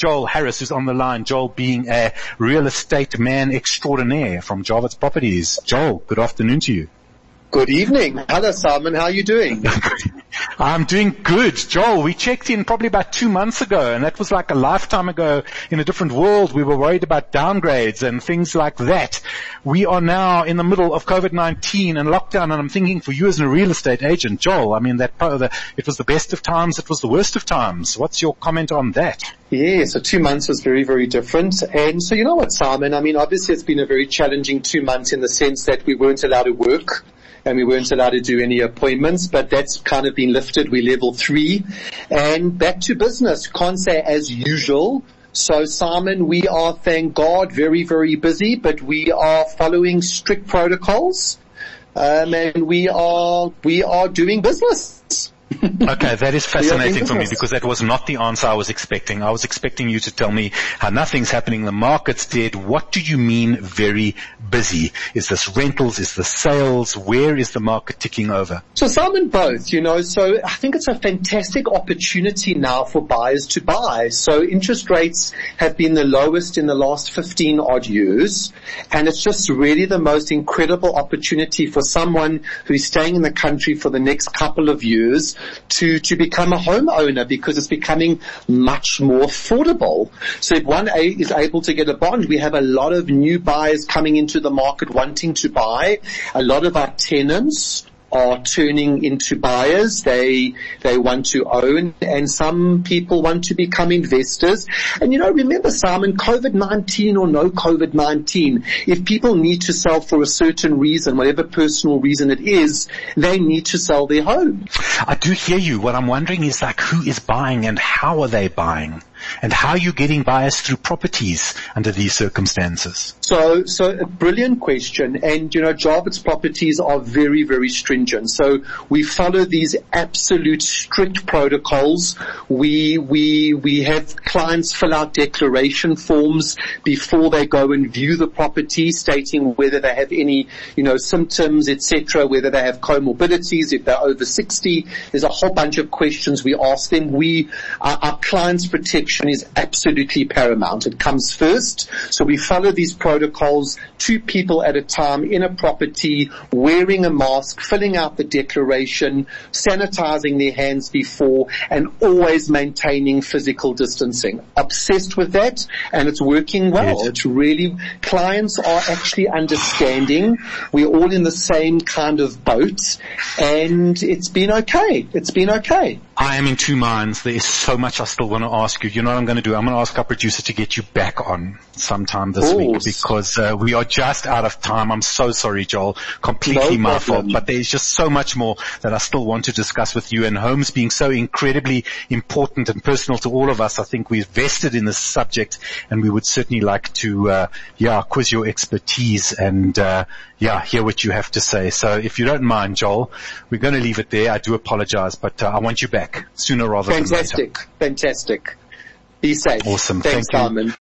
Joel Harris, who's on the line. Joel being a real estate man extraordinaire from Jarvis Properties. Joel, good afternoon to you. Good evening. Hello, Simon. How are you doing? I'm doing good. Joel, we checked in probably about 2 months ago, and that was like a lifetime ago in a different world. We were worried about downgrades and things like that. We are now in the middle of COVID-19 and lockdown, and I'm thinking for you as a real estate agent, Joel, I mean, it was the best of times, it was the worst of times. What's your comment on that? Yeah, so 2 months was very, very different. And so you know what, Simon, I mean, obviously it's been a very challenging 2 months in the sense that we weren't allowed to work. And we weren't allowed to do any appointments, but that's kind of been lifted. We're level 3 and back to business. Can't say as usual. So Simon, we are, thank God, very, very busy, but we are following strict protocols. And we are doing business. Okay, that is fascinating for me because that was not the answer I was expecting. I was expecting you to tell me how nothing's happening, the market's dead. What do you mean very busy? Is this rentals? Is this sales? Where is the market ticking over? So Simon, both, so I think it's a fantastic opportunity now for buyers to buy. So interest rates have been the lowest in the last 15 odd years, and it's just really the most incredible opportunity for someone who's staying in the country for the next couple of years to become a homeowner because it's becoming much more affordable. So if one is able to get a bond, we have a lot of new buyers coming into the market wanting to buy. A lot of our tenants are turning into buyers. They want to own, and some people want to become investors. And remember, Simon, COVID-19 or no COVID-19, if people need to sell for a certain reason, whatever personal reason it is, they need to sell their home. I do hear you. What I'm wondering is who is buying and how are they buying? And how are you getting buyers through properties under these circumstances? So a brilliant question. And, Jarvis Properties are very, very stringent. So we follow these absolute strict protocols. We have clients fill out declaration forms before they go and view the property, stating whether they have any, symptoms, etc., whether they have comorbidities, if they're over 60. There's a whole bunch of questions we ask them. Our clients' protection is absolutely paramount. It comes first. So we follow these protocols, 2 people at a time in a property, wearing a mask, filling out the declaration, sanitizing their hands before, and always maintaining physical distancing. Obsessed with that, and it's working well. Good. It's really, clients are actually understanding. We're all in the same kind of boat, and it's been okay. It's been okay. I am in 2 minds. There is so much I still want to ask you. You know what I'm going to do? I'm going to ask our producer to get you back on sometime this week because we are just out of time. I'm so sorry, Joel. Completely my fault. But there's just so much more that I still want to discuss with you. And homes being so incredibly important and personal to all of us, I think we're vested in this subject, and we would certainly like to, quiz your expertise and, hear what you have to say. So if you don't mind, Joel, we're going to leave it there. I do apologize, but I want you back sooner rather than later. Fantastic. Be safe. Awesome. Thanks, Thank you. Simon.